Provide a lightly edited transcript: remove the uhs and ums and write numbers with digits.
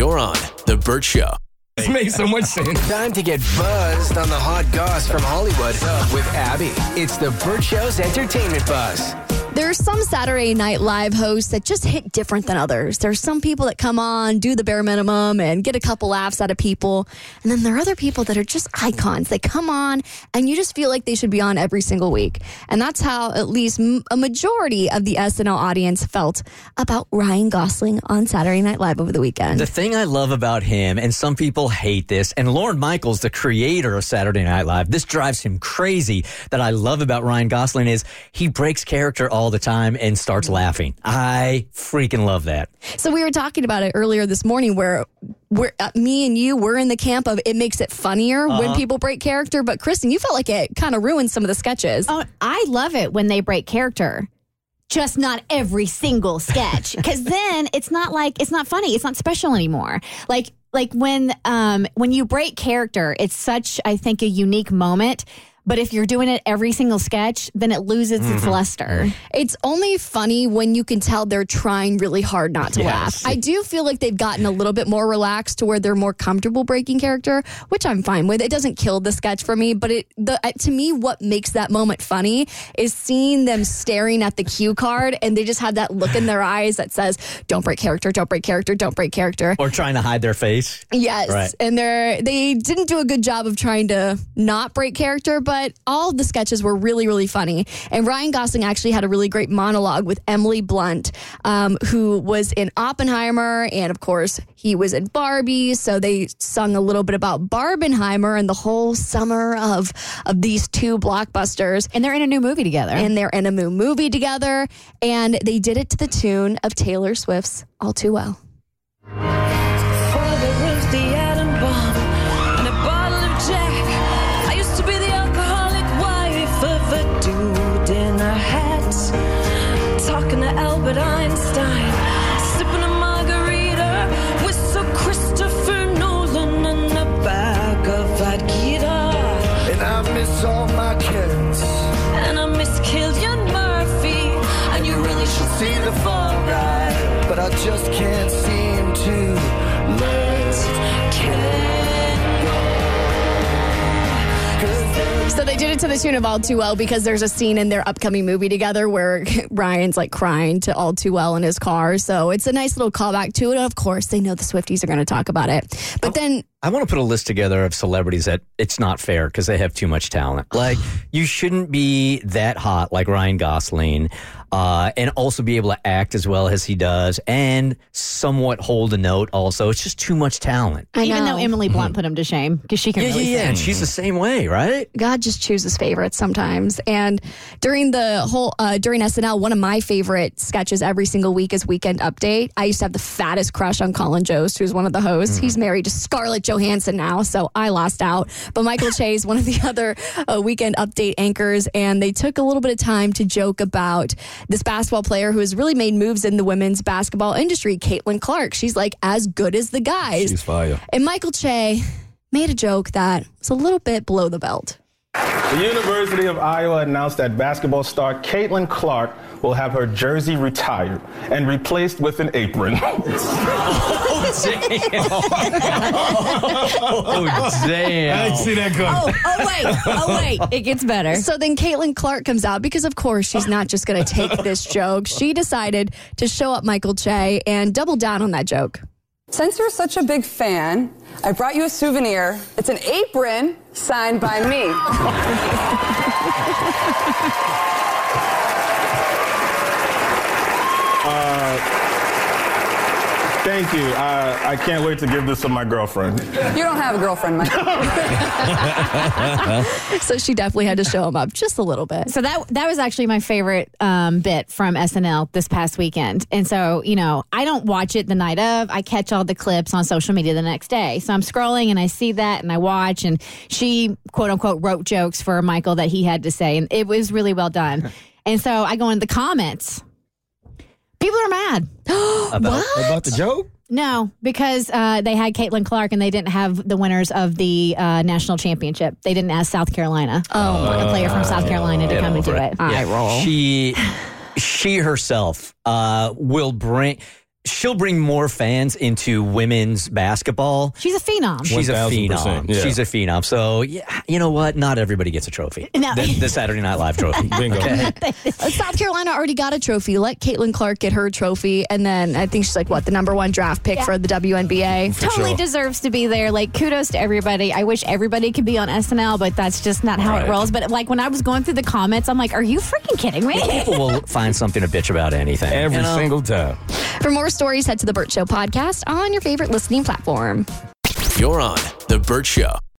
You're on The Burt Show. This makes so much sense. Time to get buzzed on the hot goss from Hollywood with Abby. It's The Burt Show's Entertainment Buzz. There's some Saturday Night Live hosts that just hit different than others. There's some people that come on, do the bare minimum, and get a couple laughs out of people. And then there are other people that are just icons. They come on, and you just feel like they should be on every single week. And that's how at least a majority of the SNL audience felt about Ryan Gosling on Saturday Night Live over the weekend. The thing I love about him, and some people hate this, and Lorne Michaels, the creator of Saturday Night Live, this drives him crazy, that I love about Ryan Gosling is he breaks character all the time and starts laughing. I freaking love that. So we were talking about it earlier this morning where me and you were in the camp of it makes it funnier when people break character. But Kristen, you felt like it kind of ruined some of the sketches. Oh, I love it when they break character. Just not every single sketch. Because then it's not funny. It's not special anymore. Like when you break character, it's such, I think, a unique moment. But if you're doing it every single sketch, then it loses its luster. It's only funny when you can tell they're trying really hard not to laugh. I do feel like they've gotten a little bit more relaxed to where they're more comfortable breaking character, which I'm fine with. It doesn't kill the sketch for me, but to me, what makes that moment funny is seeing them staring at the cue card and they just have that look in their eyes that says, don't break character, don't break character, don't break character. Or trying to hide their face. Yes. Right. And they didn't do a good job of trying to not break character, but all of the sketches were really, really funny. And Ryan Gosling actually had a really great monologue with Emily Blunt, who was in Oppenheimer. And of course, he was in Barbie. So they sung a little bit about Barbenheimer and the whole summer of these two blockbusters. And they're in a new movie together. And they did it to the tune of Taylor Swift's All Too Well. Talking to Albert Einstein, sipping a margarita with Sir Christopher Nolan and a bag of vodka. And I miss all my kids. And I miss Cillian Murphy. And you really should see the fall guy. But I just can't seem to let So they did it to the tune of All Too Well because there's a scene in their upcoming movie together where Ryan's like crying to All Too Well in his car. So it's a nice little callback to it. And of course, they know the Swifties are going to talk about it. But then I want to put a list together of celebrities that it's not fair because they have too much talent. Like, you shouldn't be that hot like Ryan Gosling and also be able to act as well as he does and somewhat hold a note also. It's just too much talent. Even though Emily Blunt put him to shame because she can really sing. And she's the same way, right? God just chooses favorites sometimes. And during during SNL, one of my favorite sketches every single week is Weekend Update. I used to have the fattest crush on Colin Jost, who's one of the hosts. He's married to Scarlett Johansson now, so I lost out. But Michael Che is one of the other Weekend Update anchors, and they took a little bit of time to joke about this basketball player who has really made moves in the women's basketball industry, Caitlin Clark. She's like as good as the guys. She's fire. And Michael Che made a joke that was a little bit below the belt. The University of Iowa announced that basketball star Caitlin Clark will have her jersey retired and replaced with an apron. Oh, damn. I didn't see that coming. Oh, wait. It gets better. So then Caitlin Clark comes out because, of course, she's not just going to take this joke. She decided to show up Michael Che and double down on that joke. Since you're such a big fan, I brought you a souvenir. It's an apron signed by me. Thank you. I can't wait to give this to my girlfriend. You don't have a girlfriend, Mike. So she definitely had to show him up just a little bit. So that was actually my favorite bit from SNL this past weekend. And so, I don't watch it the night of. I catch all the clips on social media the next day. So I'm scrolling and I see that and I watch, and she, quote unquote, wrote jokes for Michael that he had to say. And it was really well done. And so I go into the comments. People are mad. About the joke? No, because they had Caitlin Clark and they didn't have the winners of the national championship. They didn't ask South Carolina, a player from South Carolina, to come and do it. Yeah. I roll. She herself will bring. she'll bring more fans into women's basketball. She's a phenom. She's a 1000%, phenom. yeah. She's a phenom. So, yeah, you know what? Not everybody gets a trophy. No. The Saturday Night Live trophy. Bingo. South Carolina already got a trophy. Let Caitlin Clark get her trophy. And then I think she's like, the number 1 draft pick for the WNBA. Totally sure. deserves to be there. Like, kudos to everybody. I wish everybody could be on SNL, but that's just not how it rolls. But like when I was going through the comments, I'm like, are you freaking kidding me? People will find something to bitch about anything. Every single time. For more stories, head to The Burt Show podcast on your favorite listening platform. You're on The Burt Show.